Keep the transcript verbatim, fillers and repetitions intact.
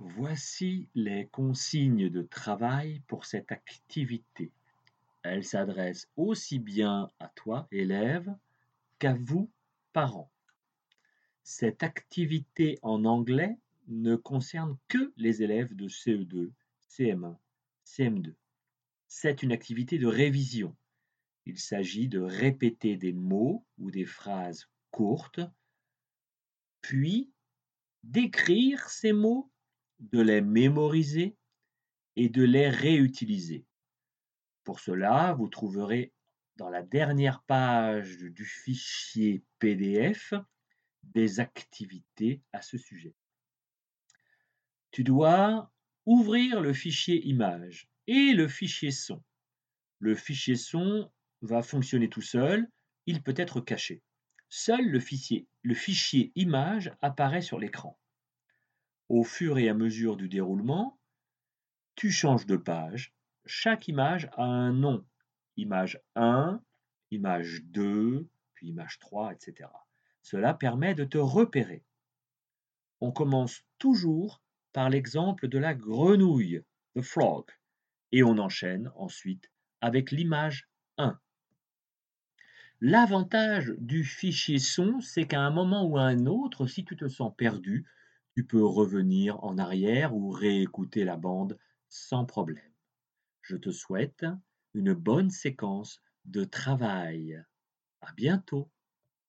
Voici les consignes de travail pour cette activité. Elles s'adressent aussi bien à toi, élève, qu'à vous, parents. Cette activité en anglais ne concerne que les élèves de C E deux, C M un, C M deux. C'est une activité de révision. Il s'agit de répéter des mots ou des phrases courtes, puis d'écrire ces mots, de les mémoriser et de les réutiliser. Pour cela, vous trouverez dans la dernière page du fichier P D F des activités à ce sujet. Tu dois ouvrir le fichier image et le fichier son. Le fichier son va fonctionner tout seul, il peut être caché. Seul le fichier, le fichier image apparaît sur l'écran. Au fur et à mesure du déroulement, tu changes de page. Chaque image a un nom. Image un, image deux, puis image trois, et cetera. Cela permet de te repérer. On commence toujours par l'exemple de la grenouille, the frog, et on enchaîne ensuite avec l'image un. L'avantage du fichier son, c'est qu'à un moment ou à un autre, si tu te sens perdu, tu peux revenir en arrière ou réécouter la bande sans problème. Je te souhaite une bonne séquence de travail. À bientôt.